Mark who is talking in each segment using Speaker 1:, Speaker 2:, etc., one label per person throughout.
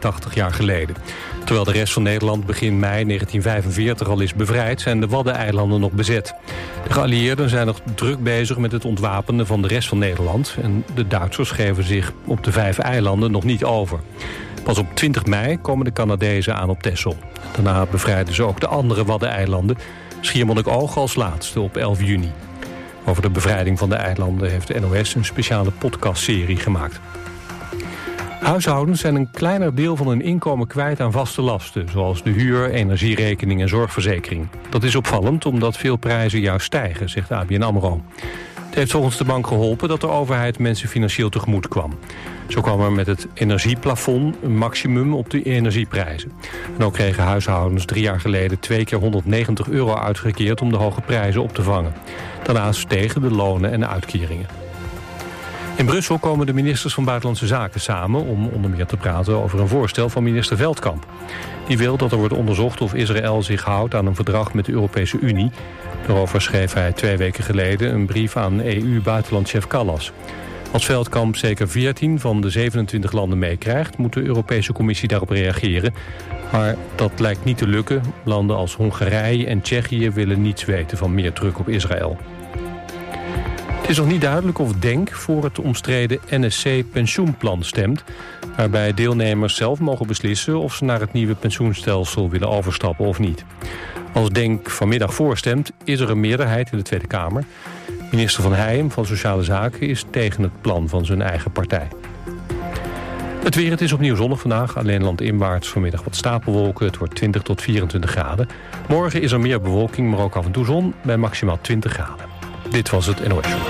Speaker 1: 85 jaar geleden. Terwijl de rest van Nederland begin mei 1945 al is bevrijd, zijn de Waddeneilanden nog bezet. De geallieerden zijn nog druk bezig met het ontwapenen van de rest van Nederland. En de Duitsers geven zich op de 5 eilanden nog niet over. Pas op 20 mei komen de Canadezen aan op Texel. Daarna bevrijden ze ook de andere Waddeneilanden. Schiermonnikoog als laatste op 11 juni. Over de bevrijding van de eilanden heeft de NOS een speciale podcastserie gemaakt. Huishoudens zijn een kleiner deel van hun inkomen kwijt aan vaste lasten, zoals de huur, energierekening en zorgverzekering. Dat is opvallend omdat veel prijzen juist stijgen, zegt ABN AMRO. Het heeft volgens de bank geholpen dat de overheid mensen financieel tegemoet kwam. Zo kwam er met het energieplafond een maximum op de energieprijzen. En ook kregen huishoudens 3 jaar geleden 2 keer €190 uitgekeerd om de hoge prijzen op te vangen. Daarnaast stegen de lonen en de uitkeringen. In Brussel komen de ministers van Buitenlandse Zaken samen om onder meer te praten over een voorstel van minister Veldkamp. Die wil dat er wordt onderzocht of Israël zich houdt aan een verdrag met de Europese Unie. Daarover schreef hij 2 weken geleden een brief aan EU-buitenlandchef Kallas. Als Veldkamp zeker 14 van de 27 landen meekrijgt, moet de Europese Commissie daarop reageren. Maar dat lijkt niet te lukken. Landen als Hongarije en Tsjechië willen niets weten van meer druk op Israël. Het is nog niet duidelijk of DENK voor het omstreden NSC-pensioenplan stemt, waarbij deelnemers zelf mogen beslissen of ze naar het nieuwe pensioenstelsel willen overstappen of niet. Als DENK vanmiddag voorstemt, is er een meerderheid in de Tweede Kamer. Minister Van Heijem van Sociale Zaken is tegen het plan van zijn eigen partij. Het weer, het is opnieuw zonnig vandaag. Alleen landinwaarts vanmiddag wat stapelwolken. Het wordt 20 tot 24 graden. Morgen is er meer bewolking, maar ook af en toe zon bij maximaal 20 graden. Dit was het NOS Show.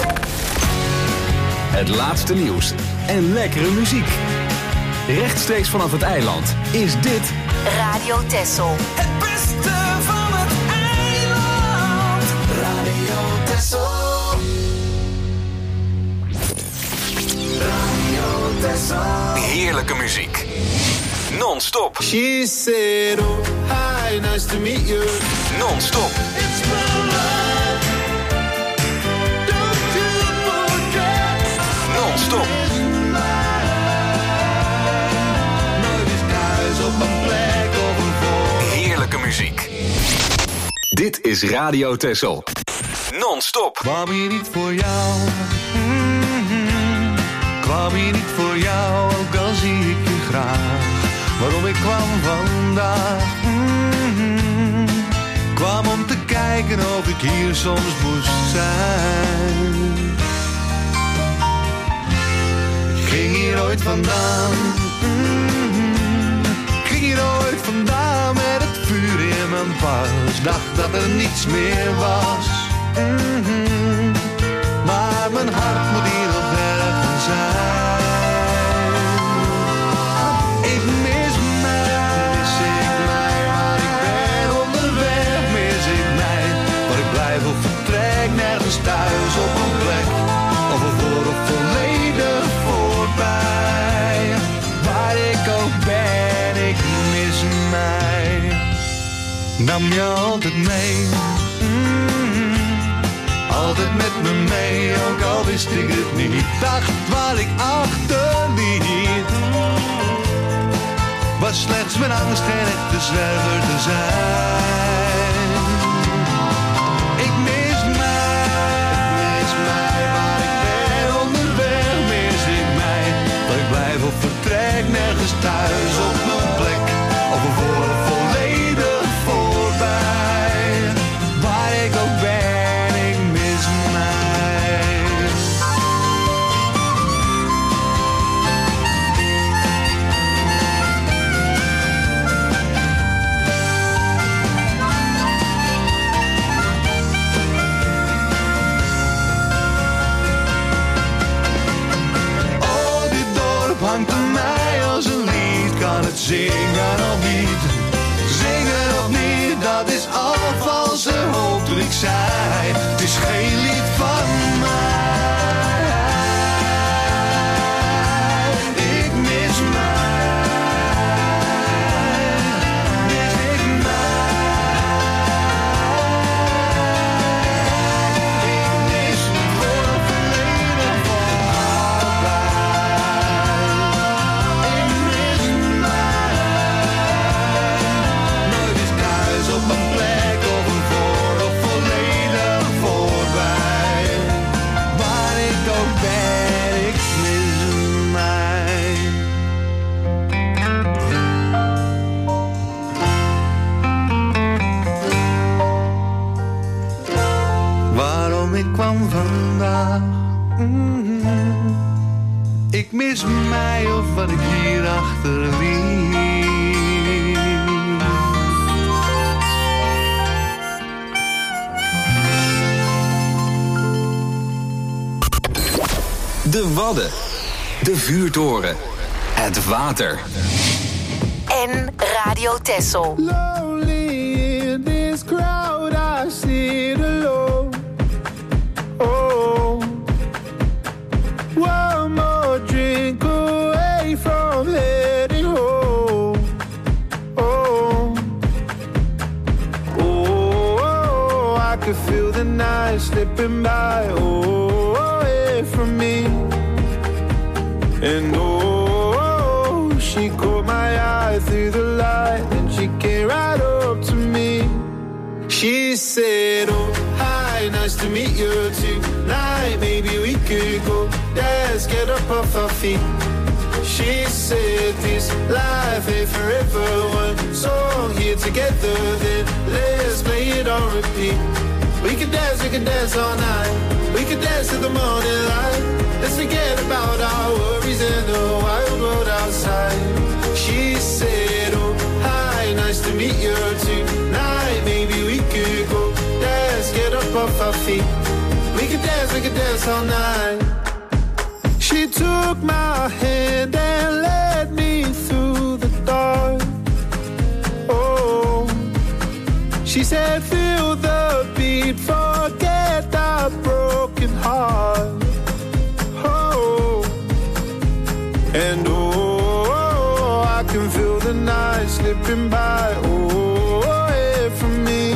Speaker 2: Het laatste nieuws en lekkere muziek. Rechtstreeks vanaf het eiland is dit
Speaker 3: Radio Texel.
Speaker 4: Het beste van het eiland. Radio Texel. Radio Texel.
Speaker 2: heerlijke muziek. Non-stop.
Speaker 5: She said, oh, hi, nice to meet you.
Speaker 2: Non-stop.
Speaker 5: It's my love. Don't you forget.
Speaker 2: Non-stop.
Speaker 5: Nooit is thuis op een plek of een voor.
Speaker 2: Heerlijke muziek. Dit is Radio Texel. Non-stop.
Speaker 5: Kwam hier niet voor jou. Kwam hier niet voor jou, ook al zie ik je graag. Waarom ik kwam vandaag. Kwam om te kijken of ik hier soms moest zijn. Ik ging hier ooit vandaan. Ik ging hier ooit vandaan met het vuur in mijn pas. Dacht dat er niets meer was. Maar mijn hart moet hier nog ergens zijn. Ik mis mij, waar ik ben onderweg. Mis ik mij, waar ik blijf of vertrek. Nergens thuis op een plek, of ervoor of volledig voorbij. Waar ik ook ben, ik mis mij. Nam je altijd mee. Altijd met me mee, ook al wist ik het niet. Dacht waar ik achterliet was slechts mijn angst geen echte zwerver te zijn. Ik mis mij, waar ik ben onderweg. Mis ik mij, dat ik blijf of vertrek. Nergens thuis op mijn plek, of ervoor volledig voorbij. Waar ik ook ben. Hangt aan mij als een lied, kan het zingen of niet. Zingen of niet, dat is al valse hoop toen ik zei. Het is geen lied van mij. Ik mis mij. Mis ik mij. Ik mis voor verleden van altijd. Ik mis mij.
Speaker 2: Wadden. De vuurtoren. Het water.
Speaker 3: En Radio Texel.
Speaker 6: Lonely in this crowd, I sit alone. Oh, one more drink away from heading home. Oh, oh, I could feel the night slipping by. Oh, away from me. And oh, she caught my eye through the light, and she came right up to me. She said, oh, hi, nice to meet you tonight. Maybe we could go dance, get up off our feet. She said, this life ain't forever. One song here together, then let's play it on repeat. We could dance all night. We could dance to the morning light. Let's forget about our worries and the wild world outside. She said, oh, hi, nice to meet you tonight. Maybe we could go dance, get up off our feet. We could dance all night. She took my hand and led me through the dark. Oh, she said, feel the beat, forget that broken heart. And oh, I can feel the night slipping by, oh, away from me.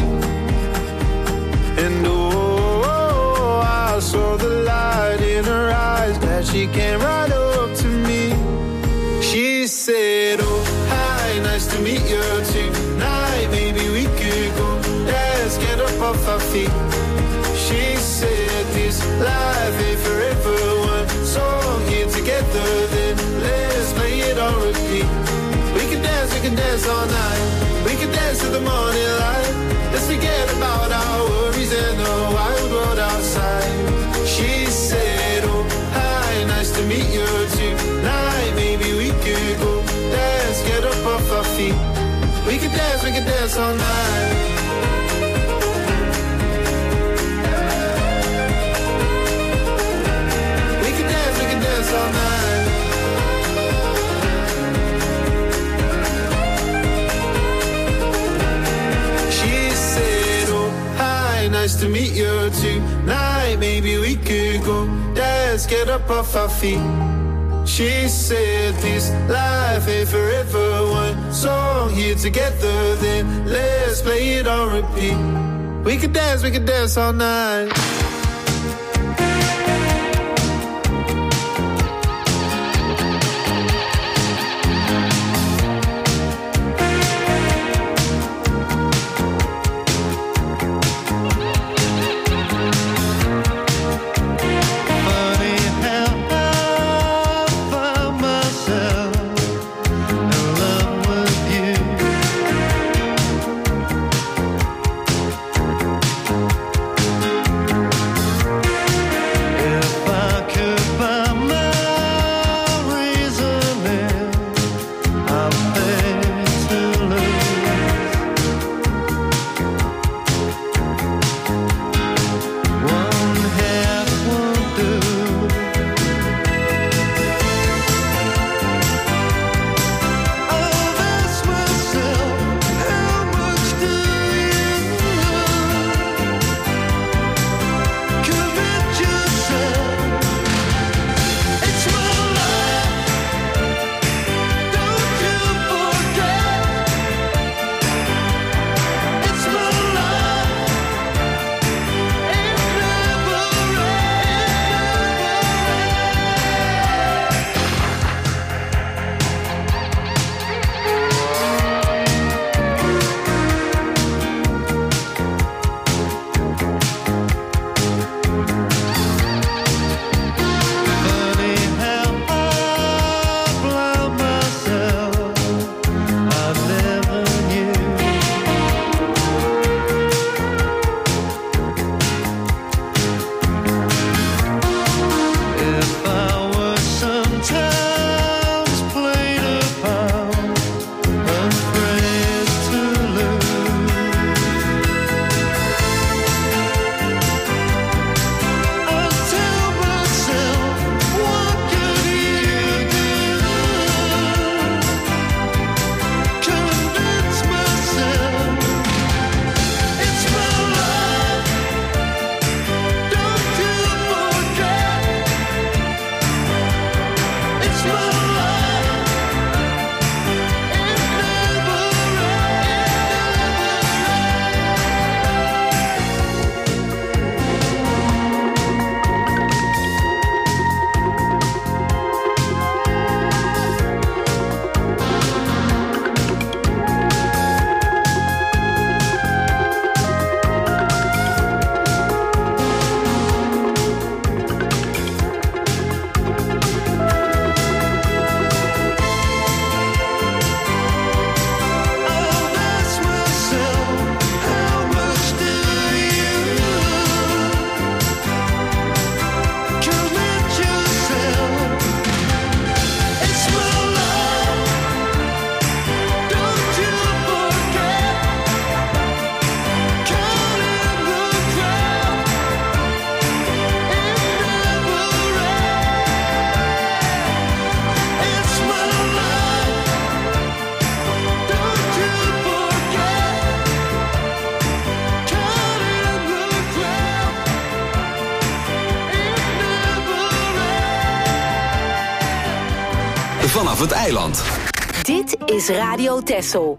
Speaker 6: And oh, I saw the light in her eyes, that she came right up to me. She said, oh, hi, nice to meet you tonight. Maybe we could go dance, get up off our feet. She said, this life ain't forever. One song here together, then let's play it on repeat. We can dance all night. We can dance to the morning light. Let's forget about our worries and the wild world outside. She said, oh, hi, nice to meet you tonight. Maybe we could go dance, get up off our feet. We can dance all night. All night. She said, oh, hi, nice to meet you tonight. Maybe we could go dance, get up off our feet. She said, this life ain't forever. One song here together, then let's play it on repeat. We could dance all night.
Speaker 2: vanaf het eiland.
Speaker 3: Dit is Radio Texel.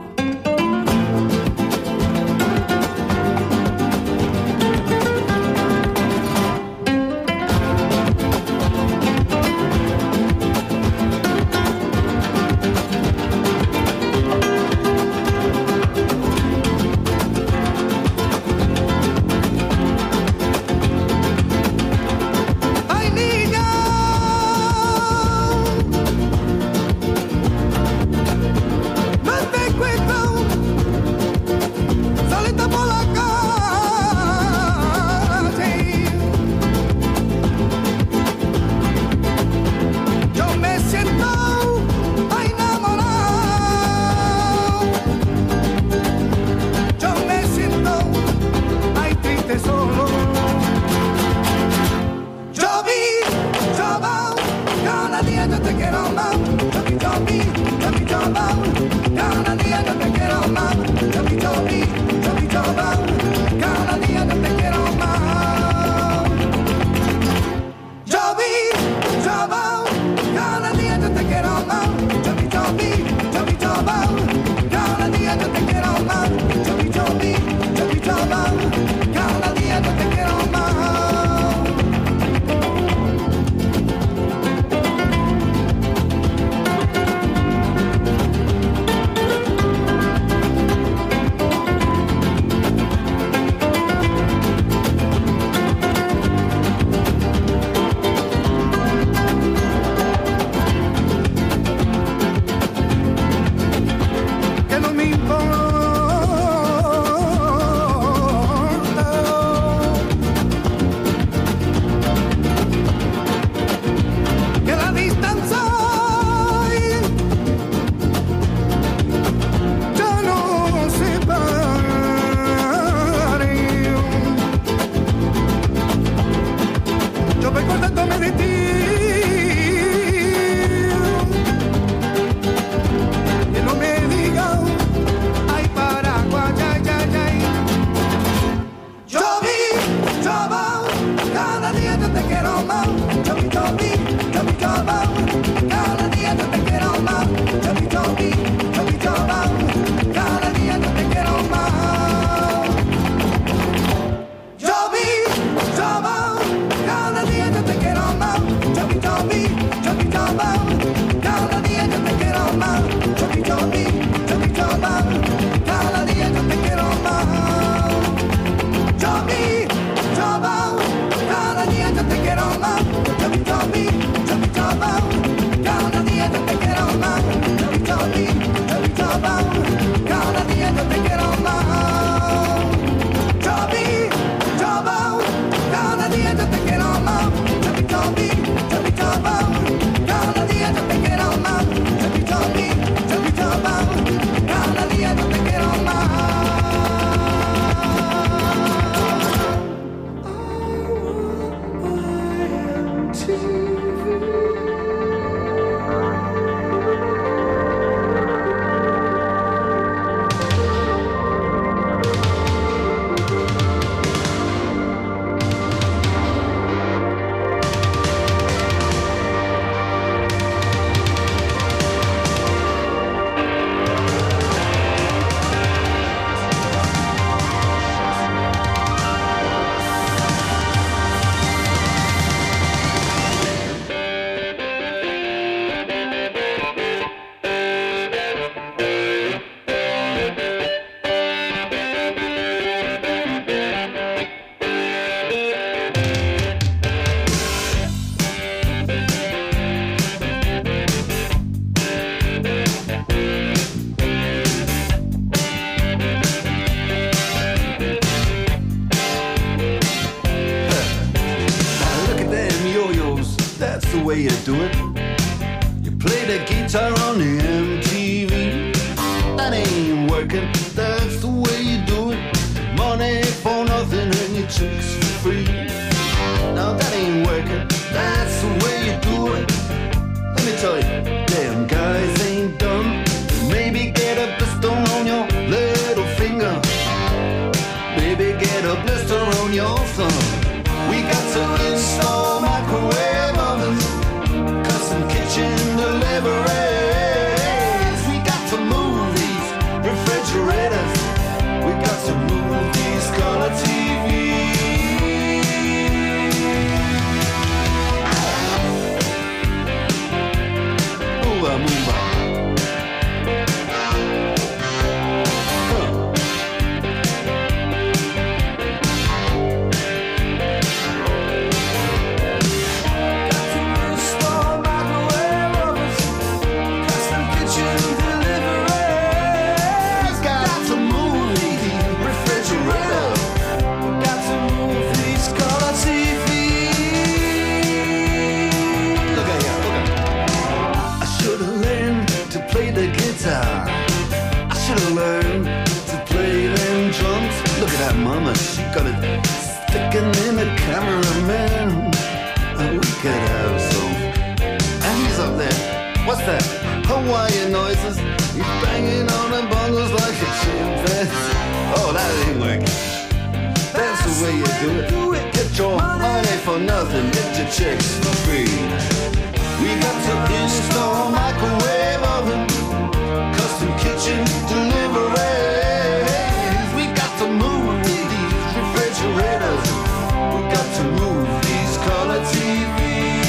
Speaker 5: way you do it. You play the guitar on the MTV. That ain't working, that's the way you do it. Money for nothing and your chicks for free. Now that ain't working, that's the way you do it. Let me tell you, damn guys ain't dumb. Maybe get a blister on your little finger. Maybe get a blister on your thumb. We got to install microwave ovens, custom kitchen delivery. guitar. I should have learned to play them drums. Look at that mama, she got it sticking in the cameraman. And we could have some. And he's up there. What's that? Hawaiian noises. He's banging on the bongos like a chimpanzee. Oh, that ain't working. That's the way you do it. Get your money for nothing. Get your chicks for free. We got to install microwave oven, custom kitchen deliveries. We got to move these refrigerators. We got to move these color TVs.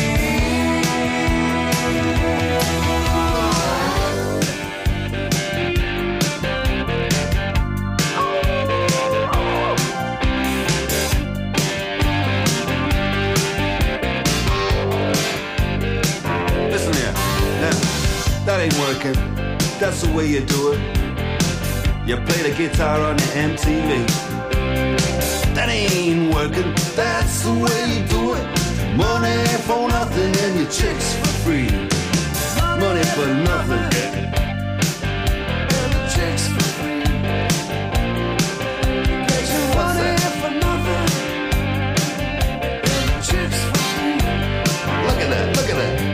Speaker 5: That ain't working. That's the way you do it. You play the guitar on the MTV. That ain't working. That's the way you do it. Money for nothing and your chicks for free. Money for nothing and your chicks for free. Get your money for nothing and your chicks for free. Look at that. Look at that.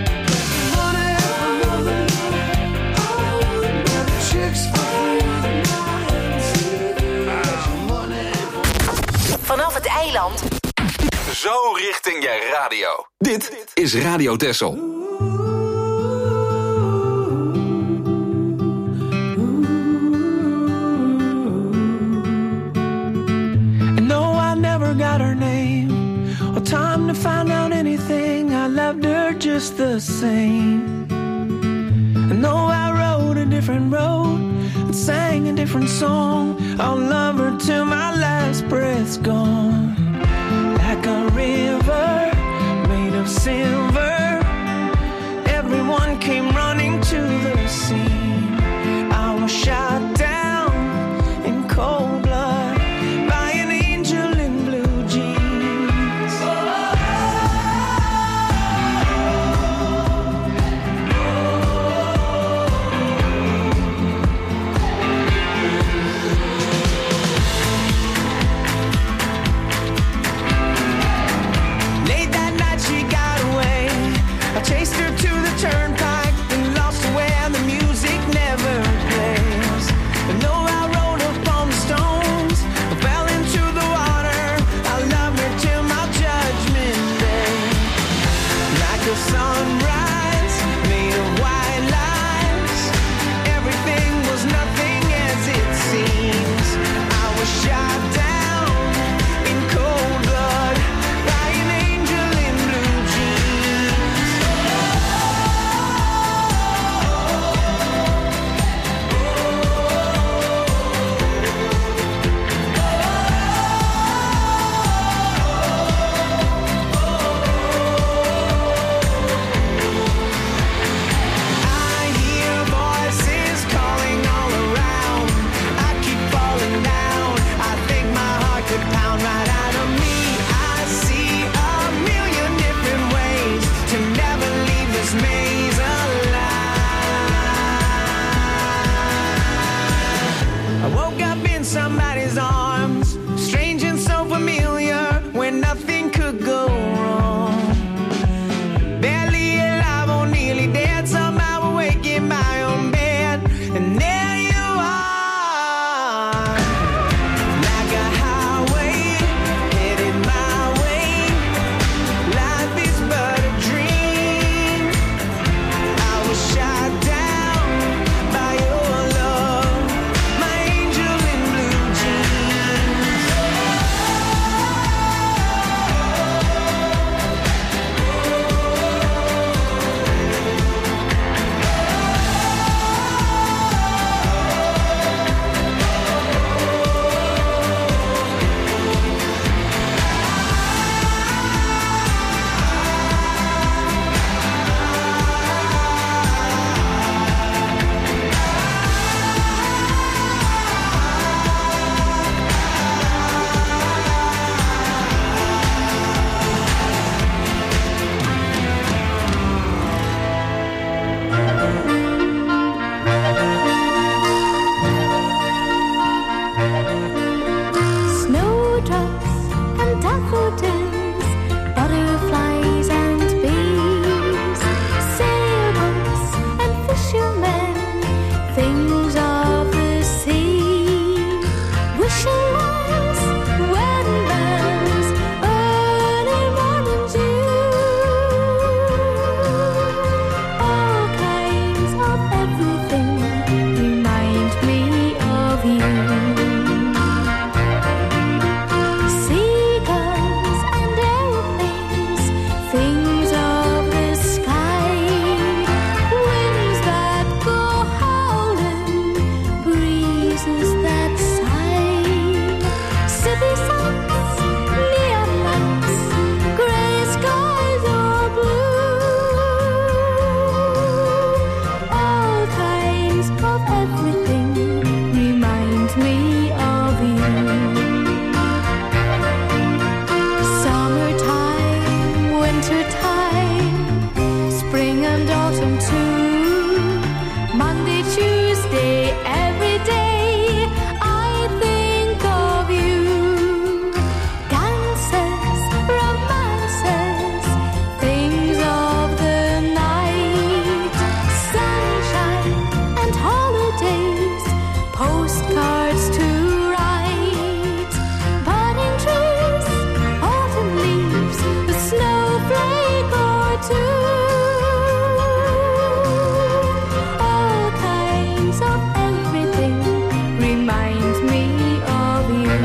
Speaker 3: Vanaf het eiland.
Speaker 2: Zo richting je radio. Dit is Radio Texel.
Speaker 7: No, I never got her name or time to find out anything. I loved her just the same. No, I rode a different road and sang a different song. I'll love her till my last breath's gone. Like a river made of silver, everyone came running to the scene. I was shot down in cold blood by an angel in blue jeans. Late that night she got away. I chased her to the turnpike.
Speaker 8: day, every day, I think of you. Dances, romances, things of the night, sunshine and holidays, postcards to write, budding trees, autumn leaves, a snowflake or two. All kinds of everything reminds me of you.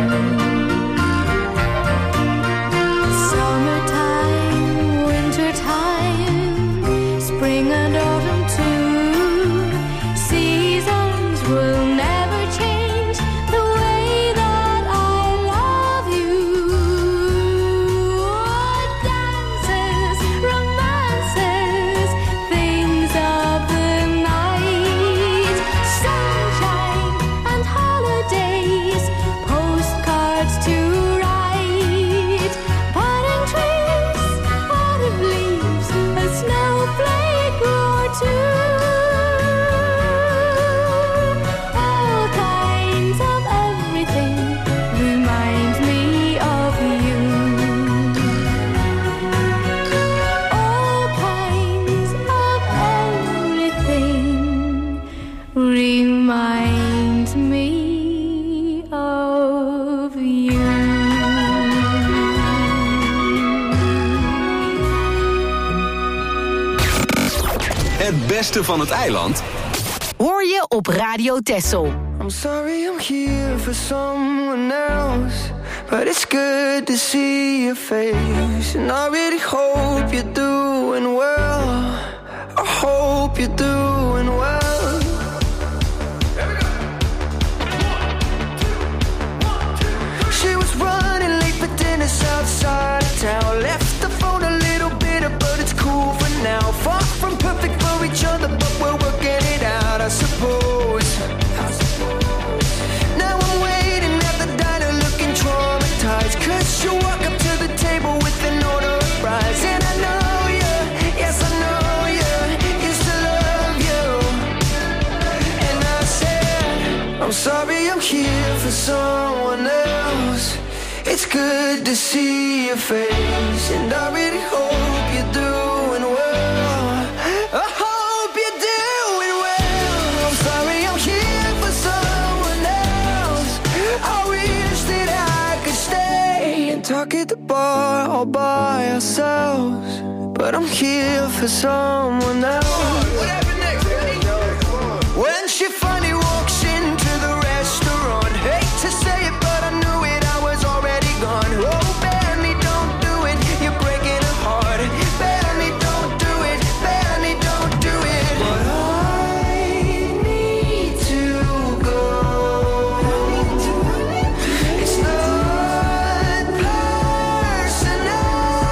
Speaker 8: Summertime, wintertime, spring and autumn too. Seasons will never change the way that I love you. Dances, romances, things of the night, sunshine and holidays, postcards to write, budding trees, autumn leaves, a snowflake or two. All kinds of everything reminds me of you. All kinds of everything reminds me of you.
Speaker 2: Het beste van het eiland
Speaker 3: Hoor je op Radio Texel.
Speaker 7: I'm sorry I'm here for someone else, but it's good to see your face. And I really hope you're doing well. I hope you're doing well. She was running late for dinner outside of town. Left the phone a little bitter, but it's cool for now. Far from perfect for each other, but we're working it out, I suppose. Now I'm waiting at the diner looking traumatized, 'cause you walk up to the table with an order of fries. And I know you, yes I know you, used to love you. And I said, I'm sorry I'm here for someone else. It's good to see your face, and I really hope you're doing well. I hope you're doing well. I'm sorry I'm here for someone else. I wish that I could stay and talk at the bar all by ourselves, but I'm here for someone else. When she finally walks into the restaurant, hate to say it, but I knew it, I was already gone. Oh, Benny, don't do it, you're breaking a heart. Benny, don't do it, Benny, don't do it. But I need to go. It's not personal.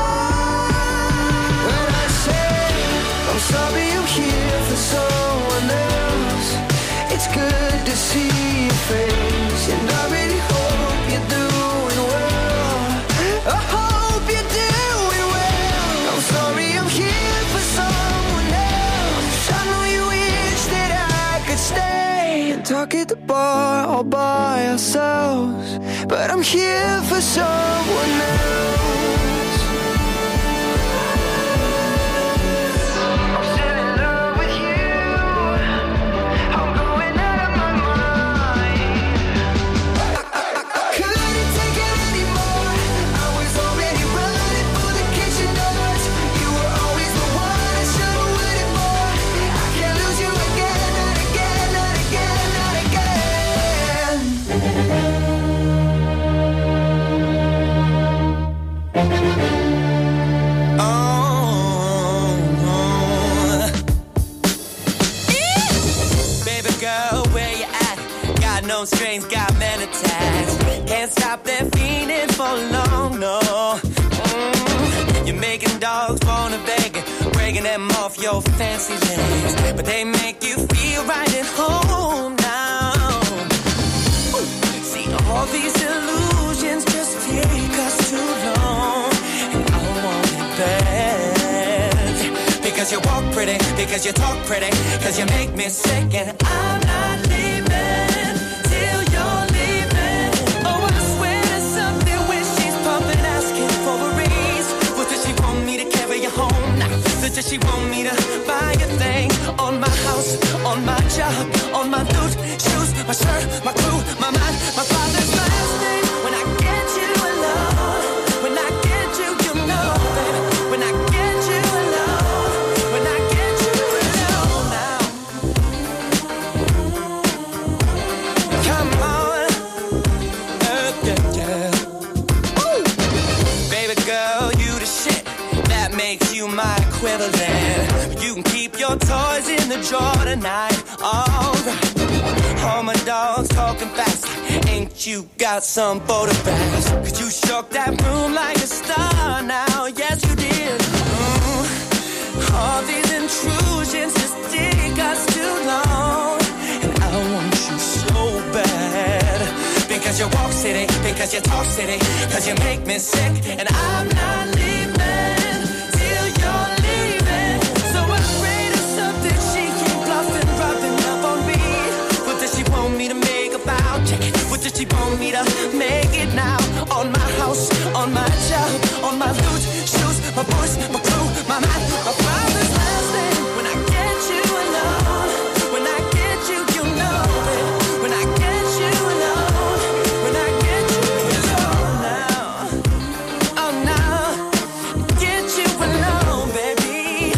Speaker 7: When I say I'm sorry I'm here for someone else, it's good to see your face, and I really hope you're doing well. I hope you're doing well. I'm sorry I'm here for someone else. I know you wish that I could stay and talk at the bar all by ourselves, but I'm here for someone else. I'm still in love with you. I'm going out of my mind. I couldn't take it anymore. I was already running for the kitchen doors. You were always the one I should have waited for. I can't lose you again, not again, not again, not again.
Speaker 9: Baby girl, where you at? Got no strings, got men attached. Can't stop that feeling for long, no. You're making dogs wanna beg, breaking them off your fancy legs, but they make you feel right at home now. See, all these illusions just take us too long, and I want it bad. Because you walk pretty, because you talk pretty, because you make me sick, and I'm not she want me to buy a thing? On my house, on my job, on my loot, shoes, my shirt, my crew, my mind, my father's last name. When I get you alone, when I get you, you know, baby. When I get you alone, when I get you alone now. Come on, yeah. Ooh. Baby girl, you the shit. That makes you my equivalent. You can keep your toys in the drawer tonight. Alright. All my dogs talking fast. Ain't you got some photographs? Cause you shook that room like a star now. Yes, you did. All these intrusions just take us too long. And I want you so bad. Because you walk city, because you talk city, because you make me sick. And I'm not leaving till you're leaving. So I'm afraid of something she keep bluffing, rubbing up on me. What does she want me to make about? What does she want me to make it now? On my house, on my job, on my loot, shoes, my voice, my crew, my mind, my father's last name. When I get you alone, when I get you, you know it. When I get you alone, when I get you alone now, oh now, get you alone, baby.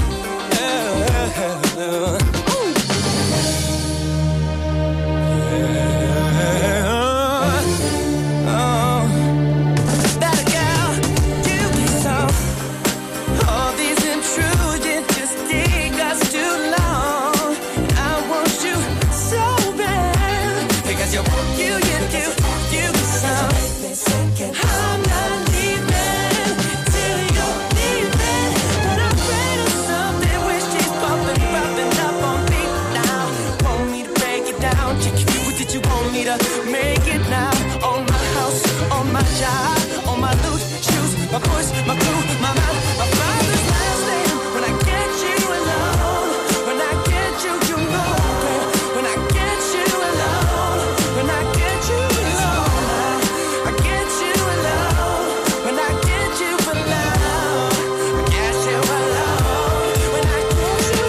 Speaker 9: That girl, you be so. All these intrusions just take us too long. I want you so bad. Because you want you be so. I'm not leaving till you're leaving. But I'm afraid of something when she's popping up on me now. Want me to break it down? What did you want me to make it now? On my house, on my job, on my loot, shoes, my voice, my crew, my mind, my father's last name. When I get you alone, when I get you, you know it. When I get you alone, when I get you alone, I get you alone. When I get you alone, I get you alone. When I get you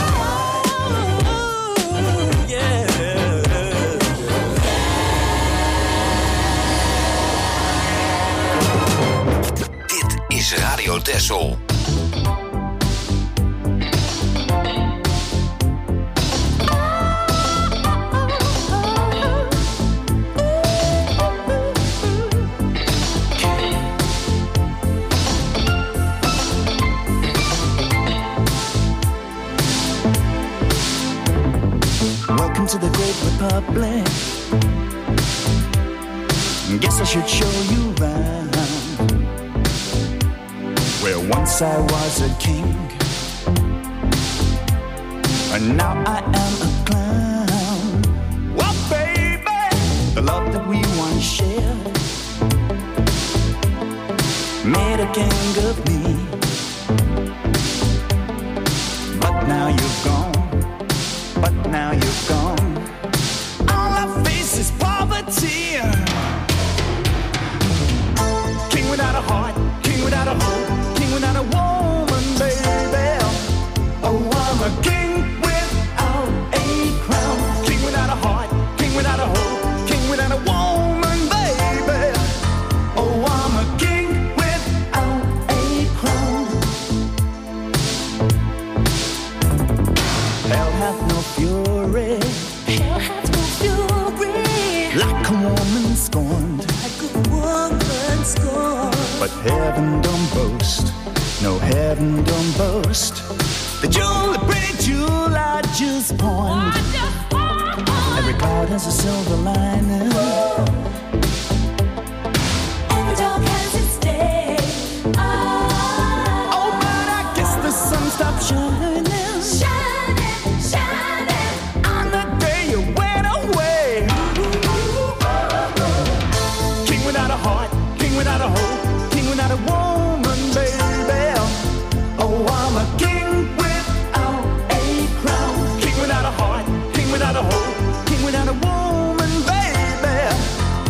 Speaker 9: alone, yeah.
Speaker 10: Dit is Radio Texel.
Speaker 11: Welcome to the great republic. Guess I should show you around. Where once I was a king, and now I am a clown. Well, baby, the love that we once shared made a king of me. But now you've gone, but now you've gone. All I face is poverty. King without a heart, king without a hope, king without a woman, baby. Oh, I'm a king without a crown. King without a heart, king without a hope, king without a woman, baby. Oh, I'm a king without a crown. Hell hath no fury,
Speaker 8: Hell hath no fury,
Speaker 11: like a woman scorned.
Speaker 8: like a woman scorned.
Speaker 11: But heaven don't boast, no heaven don't boast. The jewel, the pretty jewel I just point. Every cloud has a silver lining.
Speaker 8: Every dog has its day.
Speaker 11: Oh, but I guess the sun stopped shining.
Speaker 8: Shining, shining
Speaker 11: On the day you went away. King without a heart, king without a hope, king without a woman, baby. Oh, I'm a king without a crown. King without a heart, king without a hope, king without a woman, baby.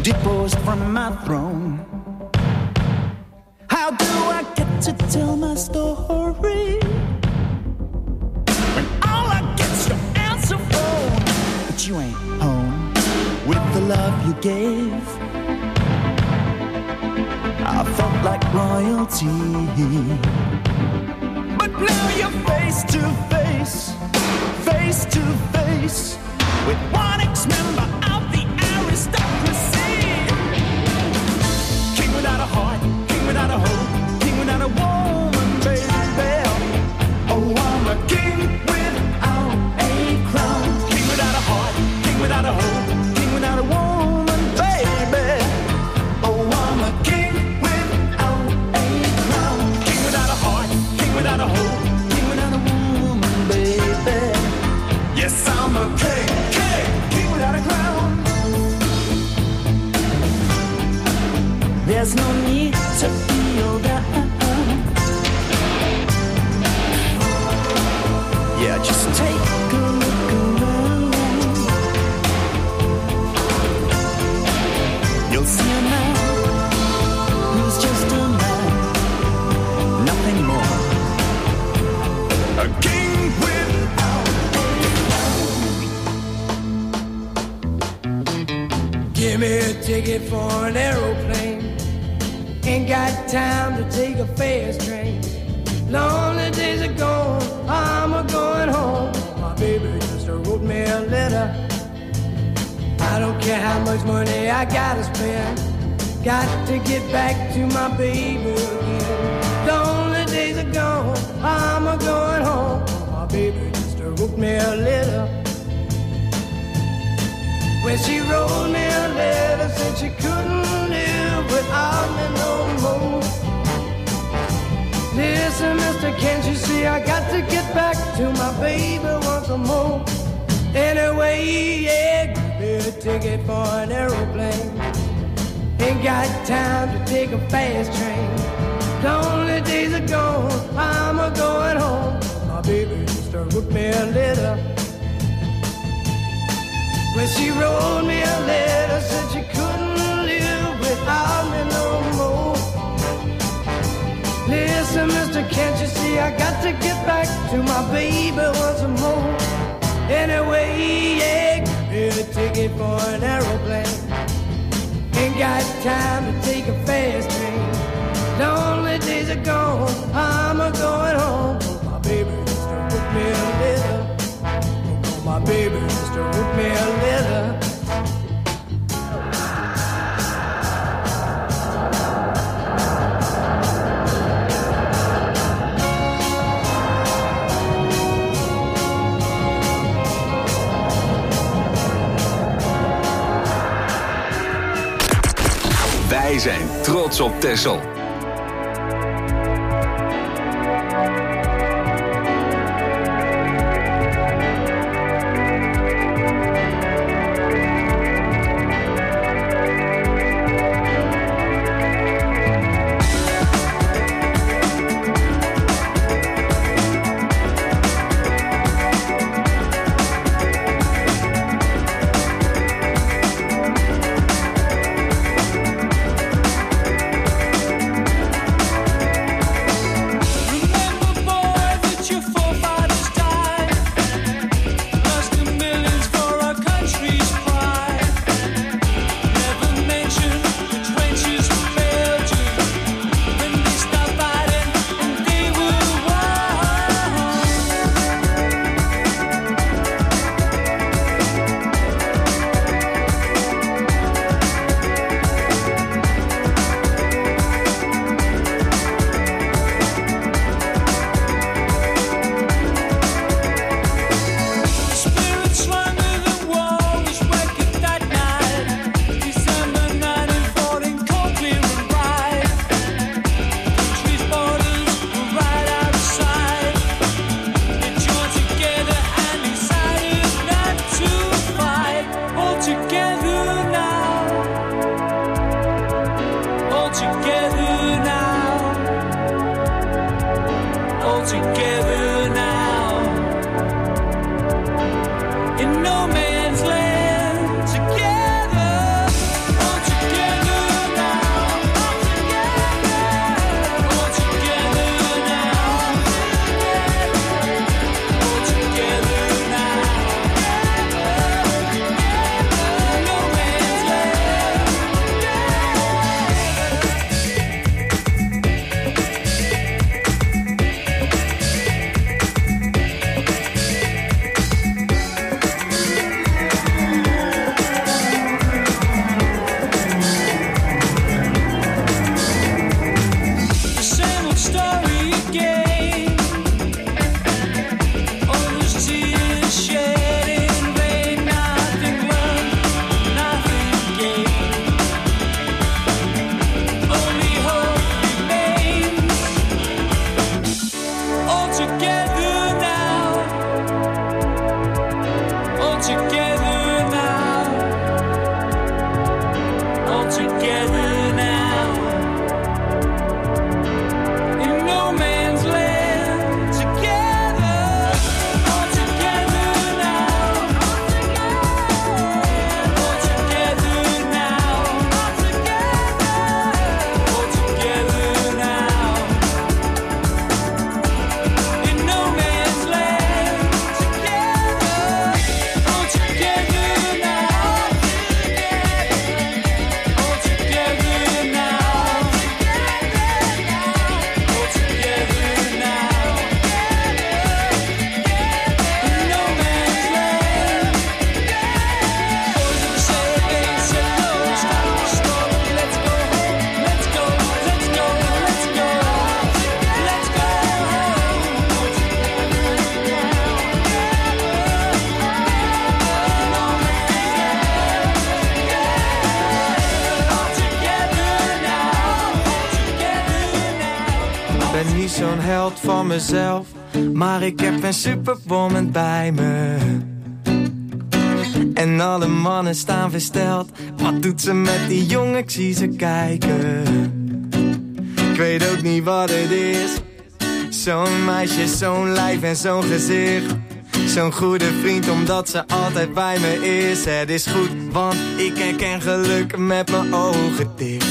Speaker 11: deposed from my throne. How do I get to tell my story when all I get's your answer phone? But you ain't home with the love you gave. I felt like royalty, but now you're face to face, face to face with one ex-member of the aristocracy. King without a heart, king without a hope, king without a woman, baby. Oh, I'm a king without a crown. King without a heart, king without a hope, king without a woman, baby. Oh, I'm a king without a crown. King without a heart, king without a hope, king without a woman, baby. Yes, I'm a king, king without a crown. There's no need to feel down. Yeah, just take a look around. You'll see a man who's just a man, nothing more. A king without a crown.
Speaker 7: Give me a ticket for an aeroplane. Ain't got time to take a fast train. Lonely days are gone, I'm a-going home. My baby just wrote me a letter. I don't care how much money I gotta spend. Got to get back to my baby again. Lonely days are gone, I'm a-going home. My baby just wrote me a letter. When she wrote me a letter, said she couldn't live without me no more. Listen, mister, can't you see I got to get back to my baby once more? Anyway, yeah, give me a ticket for an aeroplane. Ain't got time to take a fast train. Lonely days are gone, I'm a-going home. My baby just wrote me a letter. When she wrote me a letter, said she couldn't live without me no more. Listen, mister, can't you see I got to get back to my baby once more? Anyway, yeah, give me a ticket for an aeroplane. Ain't got time to take a fast train. Lonely days are gone, I'm a-going home. My baby just wrote me a letter. My baby just wrote me a letter.
Speaker 2: Wij zijn trots op Texel.
Speaker 12: zo'n held van mezelf, maar ik heb een superwoman bij me. En alle mannen staan versteld. Wat doet ze met die jongen? Ik zie ze kijken. Ik weet ook niet wat het is. Zo'n meisje, zo'n lijf en zo'n gezicht. Zo'n goede vriend omdat ze altijd bij me is. Het is goed, want ik herken geluk met mijn ogen dicht.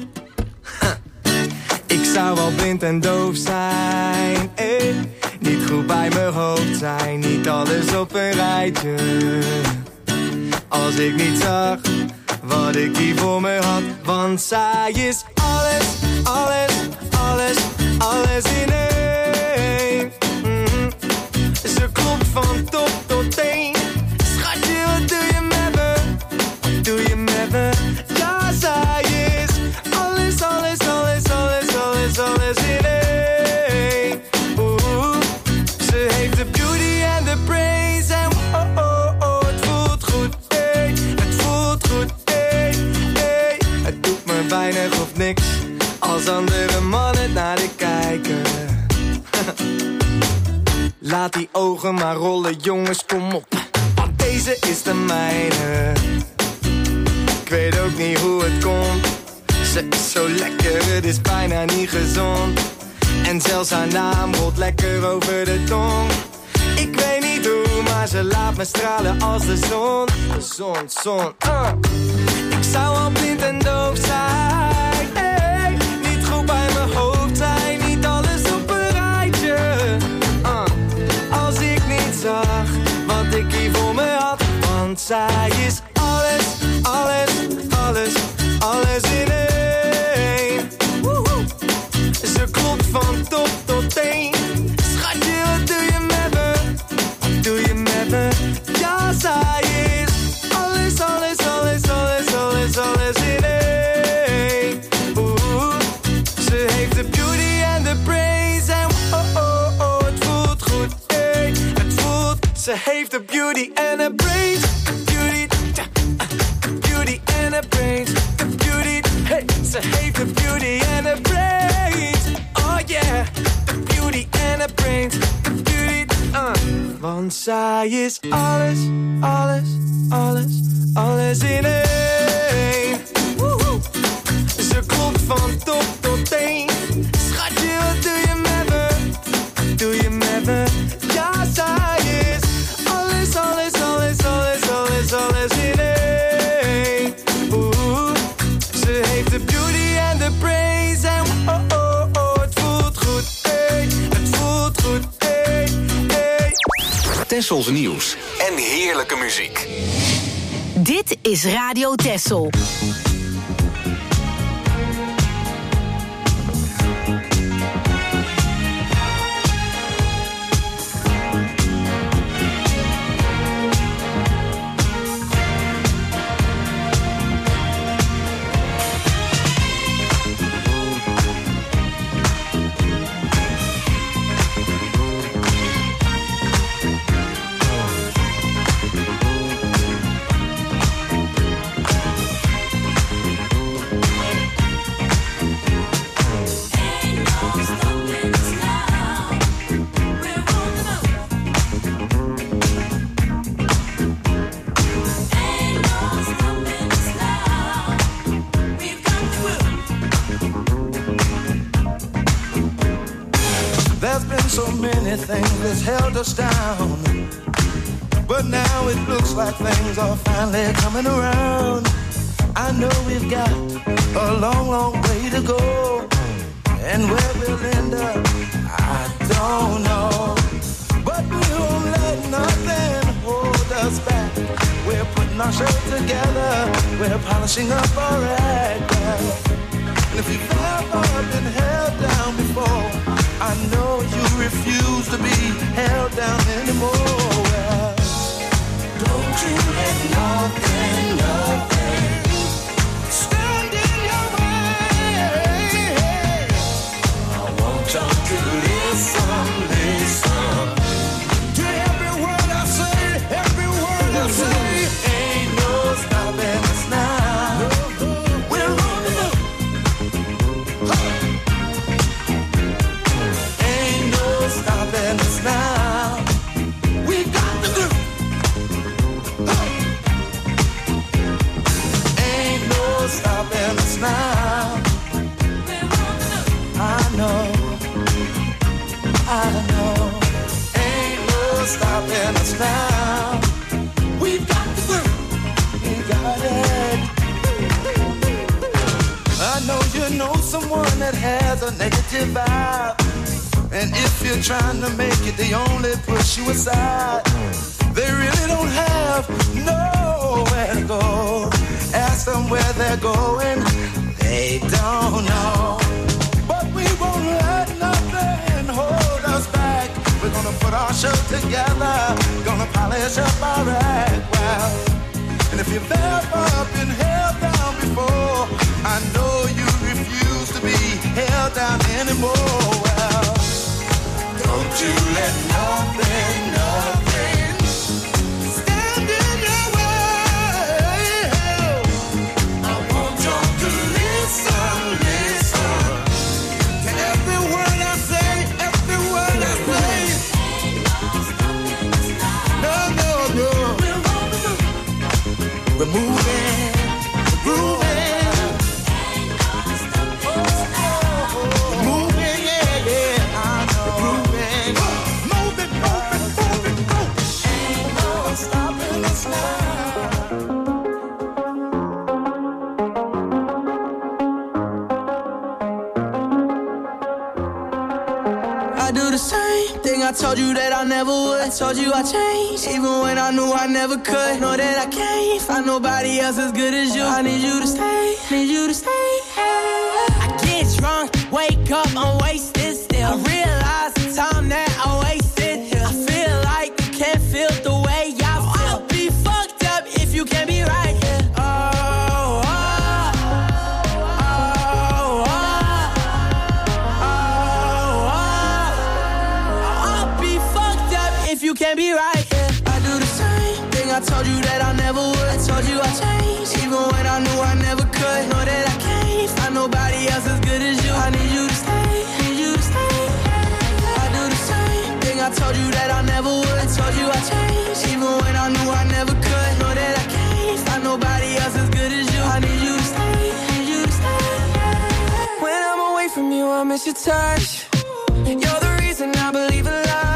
Speaker 12: Ik zou wel blind en doof zijn, niet goed bij mijn hoofd zijn, niet alles op een rijtje. Als ik niet zag wat ik hier voor me had. Want zij is alles, alles, alles, alles in één. Ze klopt van top tot teen. Schatje, wat doe je met me? Wat doe je met me? Ja, zij is alles, alles, alles, alles, alles, alles in één. Ze heeft de beauty en de brains. En het voelt goed, het voelt goed, Het doet me weinig of niks als andere mannen naar de kijken. Laat die ogen maar rollen, jongens, kom op. Want deze is de mijne. Ik weet ook niet hoe het komt. Ze is zo lekker, het is bijna niet gezond. En zelfs haar naam rolt lekker over de tong. Ik weet niet hoe, maar ze laat me stralen als de zon. De zon, zon, Ik zou al blind en doof zijn, niet goed bij mijn hoofd zijn, niet alles op een rijtje. Als ik niet zag wat ik hier voor me had. Want zij is alles, alles, alles, alles in één. Ze klopt van top tot teen. Schatje, wat doe je met me? Wat doe je met me? Ja, zij is alles, alles, alles, alles, alles, alles in één. Ze heeft de beauty en de brains. En het voelt goed, het voelt. Ze heeft de beauty en de brains. Beauty, beauty en de brains. De beauty, hey. Ze heeft de beauty en de brains. Oh yeah, the beauty and the brains. The beauty, Want zij is alles, alles, alles, alles in één. Ze klopt van top tot teen. Schatje, wat doe je met me? Wat doe je met me? Ja, zij is alles, alles, alles, alles, alles, alles in één. Ze heeft de beauty en de brains. En het voelt goed, het voelt goed,
Speaker 10: Tessels nieuws en heerlijke muziek.
Speaker 3: Dit is Radio Tessel.
Speaker 11: So many things that's held us down, but now it looks like things are finally coming around. I know we've got a long, long way to go, and where we'll end up, I don't know. But we won't let nothing hold us back. We're putting our show together, we're polishing up our act. And if you've ever been held down before, I know you refuse to be held down anymore. Well, don't you let nothing, nothing stand in your way. I want y'all to listen, listen to every word I say, every word I say. Ain't no stopping us now. We're rolling up.
Speaker 12: stopping us now. We've got the work, we got it. I know you know someone that has a negative vibe, and if you're trying to make it, they only push you aside. They really don't have nowhere to go. Ask them where they're going, they don't know. But we won't let nothing hold us back. We're gonna put our show together, gonna polish up our act well. And if you've ever been held down before, I know you refuse to be held down anymore. Well, don't you let nothing stand in your way. I want you to listen to every word I say, every word I say. No. We're moving, grooving. Moving, yeah, I know. Grooving. Moving. Ain't no stopping us now. I do the same thing I told you that I never would. I told you I changed, even when I knew I never could. Know that I can't find nobody else as good as you. I need you to stay, need you to stay. I get drunk, wake up, I'm wasted still. I realize the time that I wasted here. I feel like you can't feel the way I feel. I'll be fucked up if you can't be right here. You can't be right here. I do the same thing I told you that I never would. I told you I changed, even when I knew I never could. Know that I can't find nobody else as good as you. I need you to stay, need you to stay. I do the same thing I told you that I never would. I told you I changed, even when I knew I never could. Know that I can't find nobody else as good as you. I need you to stay, need you to stay. When I'm away from you, I miss your touch. You're the reason I believe in love.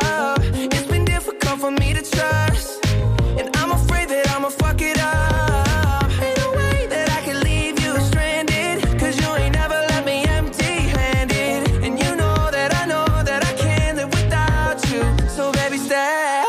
Speaker 12: For me to trust, and I'm afraid that I'ma fuck it up. Ain't no way that I can leave you stranded, cause you ain't never left me empty-handed. And you know that I can't live without you. So baby, stay.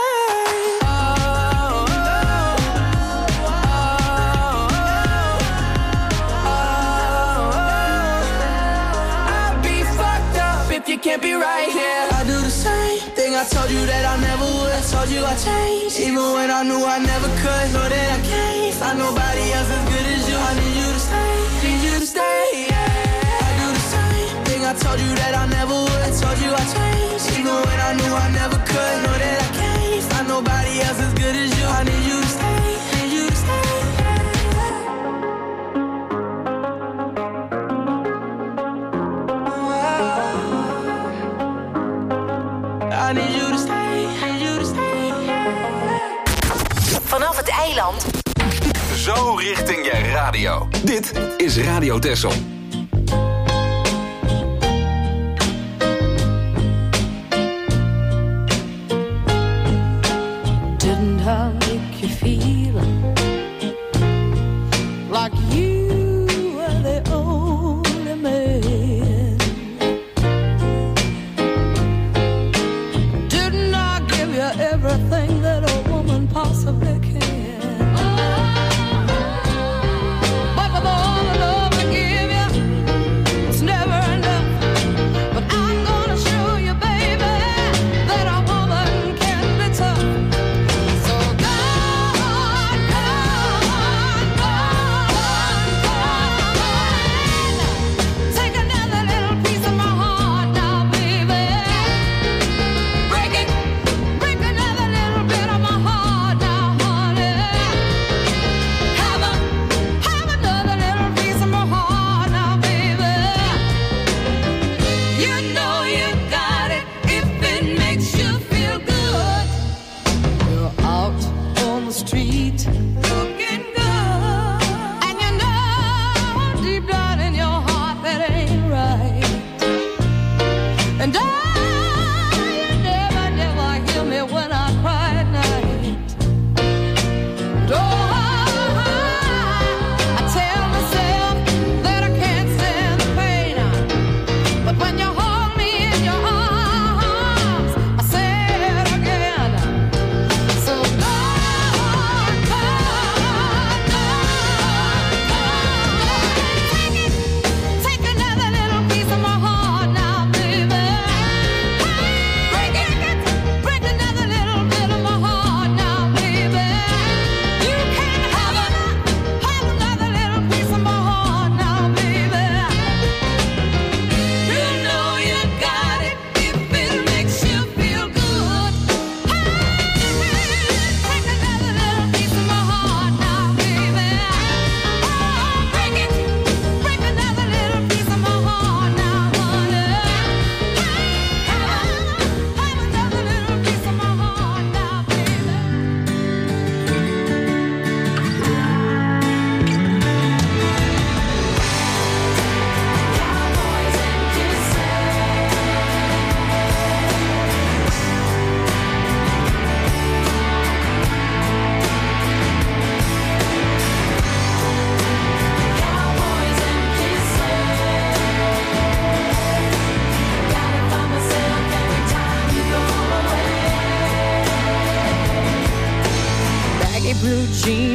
Speaker 12: I'll be fucked up if you can't be right here. I do the same thing I told you that I never would. I told you I changed, even when I knew I never could. Know that I can't find nobody else as good as you. I need you to stay, need you to stay, yeah. I do the same thing I told you that I never would. I told you I changed, even when I knew I never could. Know that I can't find nobody else as good as you. I need you to stay, need you to stay. I need you to stay, need you to stay.
Speaker 3: Vanaf het eiland.
Speaker 10: Zo richting je radio. Dit is Radio Texel.
Speaker 13: Didn't I make you feel like you were the only man? Didn't I give you everything that a woman possibly can? But with all the love I give you, it's never enough. But I'm gonna show you, baby, that a woman can be tough. So go on, go on, go on,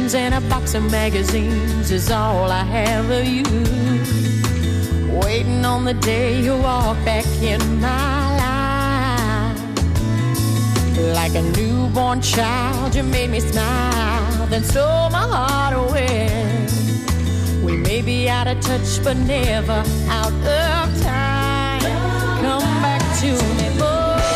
Speaker 14: friends and a box of magazines is all I have of you. Waiting on the day you walk back in my life. Like a newborn child, you made me smile, then stole my heart away. We may be out of touch, but never out of time. Come back to me, boy.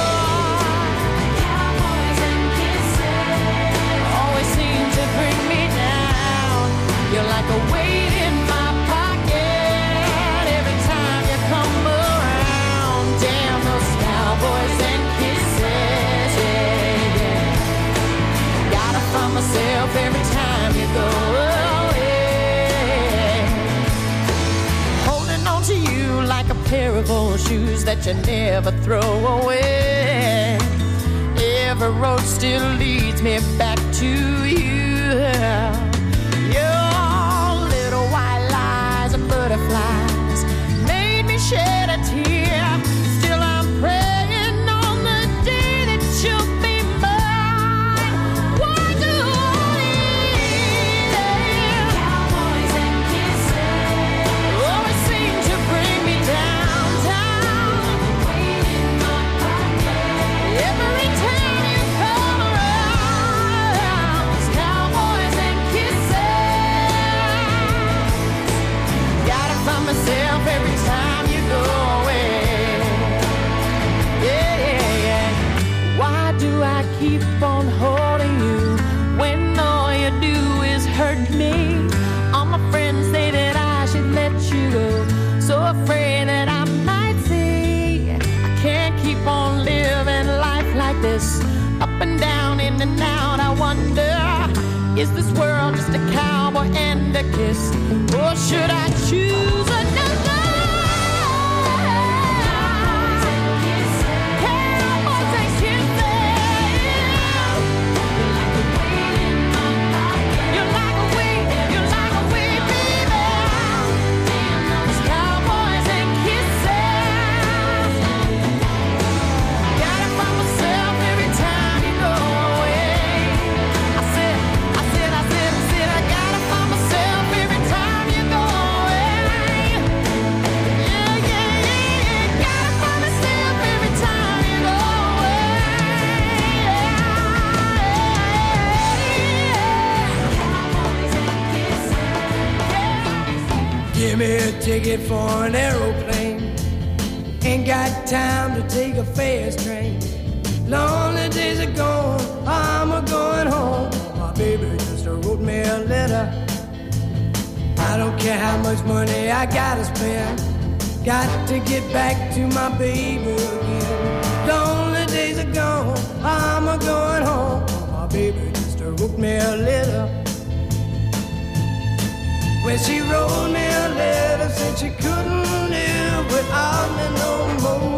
Speaker 14: You're like a weight in my pocket every time you come around. Damn those cowboys and kisses, yeah, yeah. Gotta find myself every time you go away. Holding on to you like a pair of old shoes that you never throw away. Every road still leads me back to you. Butterflies made me shed a tear. Still I'm praying on the day that you'll be mine. Why do I need cowboys and kisses? Always seem to bring me down, down. Waiting my pocket every time you come around. Cowboys and kisses. Find myself every time you go away. Yeah, yeah, yeah. Why do I keep on holding you when all you do is hurt me? All my friends say that I should let you go, so afraid that I might see. I can't keep on living life like this, up and down, in and out. I wonder, is this world just a cowboy and a kiss, or should I choose another? Cowboys and kisses. Cowboys and kisses. You're like a weight in my pocket. You're like a weight, baby. Damn those cowboys and kisses. Gotta find myself every time you go away. I said, I gotta find myself every time you go away. Yeah, yeah, yeah, gotta find myself every time you go away.
Speaker 7: Give me a ticket for an aeroplane. Ain't got time to take a fast train. Lonely days are gone, I'm a-going home. My baby just wrote me a letter. I don't care how much money I gotta spend. Got to get back to my baby again. Lonely days are gone, I'm a-going home. My baby just wrote me a letter. When she wrote me a letter, said she couldn't live without me no more.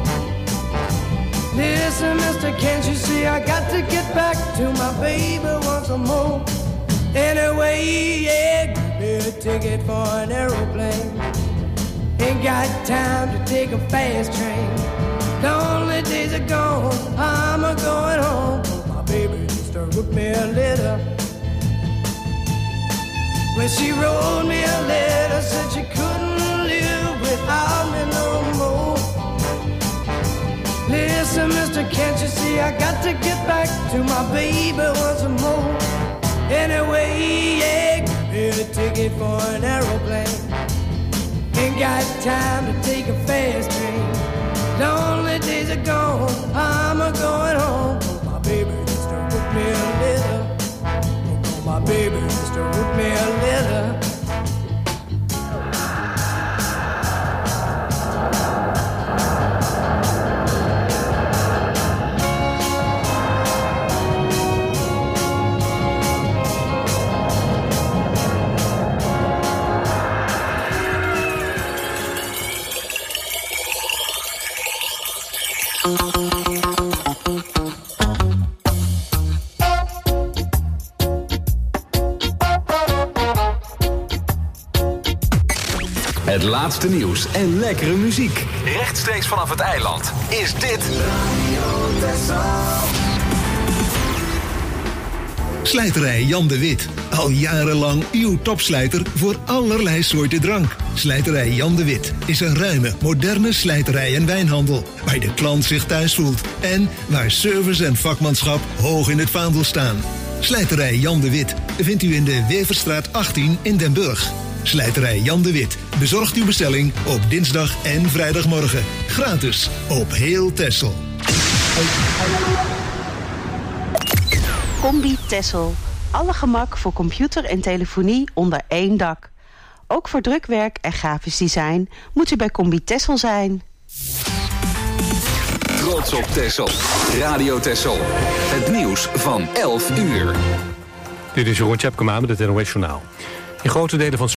Speaker 7: Listen, mister, can't you see I got to get back to my baby once more. Anyway, yeah, give me a ticket for an aeroplane. Ain't got time to take a fast train. Lonely days are gone, I'm a-going home. My baby just wrote me a letter. When she wrote me a letter, said she couldn't live without me no more. Listen, mister, can't you see I got to get back to my baby once more. Anyway, yeah, give me a ticket for an aeroplane. Ain't got time to take a fast train. Lonely days are gone, I'm a-going home. My baby just wrote me a letter. My baby just wrote me a letter.
Speaker 10: Het laatste nieuws en lekkere muziek. Rechtstreeks vanaf het eiland is dit... Radio Texel.
Speaker 15: Slijterij Jan de Wit. Al jarenlang uw topslijter voor allerlei soorten drank. Slijterij Jan de Wit is een ruime, moderne slijterij en wijnhandel. Waar de klant zich thuis voelt. En waar service en vakmanschap hoog in het vaandel staan. Slijterij Jan de Wit vindt u in de Weverstraat 18 in Den Burg. Slijterij Jan de Wit bezorgt uw bestelling op dinsdag en vrijdagmorgen. Gratis op heel Texel.
Speaker 16: Combi Texel. Alle gemak voor computer en telefonie onder één dak. Ook voor drukwerk en grafisch design moet u bij Combi Texel zijn.
Speaker 10: Trots op Texel. Radio Texel. Het nieuws van 11 uur.
Speaker 1: Dit is Jeroen Tjepkema met het NOS Journaal. In grote delen van